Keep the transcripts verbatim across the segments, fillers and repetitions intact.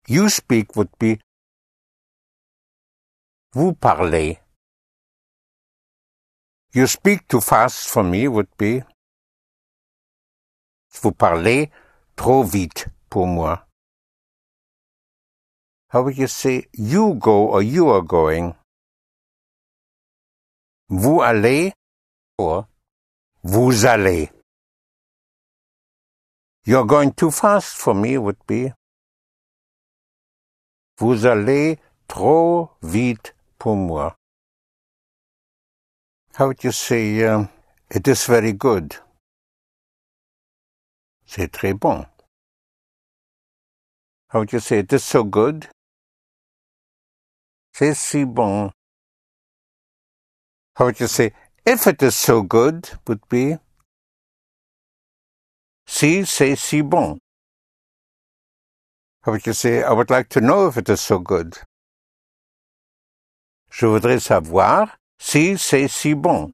You speak would be vous parlez. You speak too fast for me would be vous parlez trop vite pour moi. How would you say you go or you are going? Vous allez or vous allez. You're going too fast for me would be vous allez trop vite pour moi. How would you say uh, it is very good? C'est très bon. How would you say it is so good? C'est si bon. How would you say if it is so good would be si c'est si bon. How would you say I would like to know if it is so good? Je voudrais savoir si c'est si bon.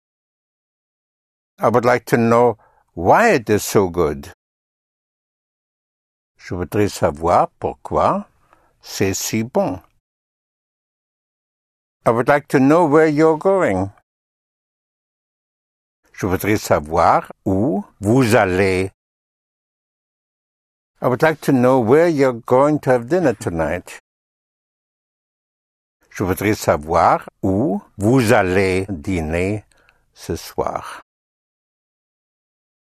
I would like to know why it is so good. Je voudrais savoir pourquoi c'est si bon. I would like to know where you're going. Je voudrais savoir où vous allez. I would like to know where you're going to have dinner tonight. Je voudrais savoir où vous allez dîner ce soir.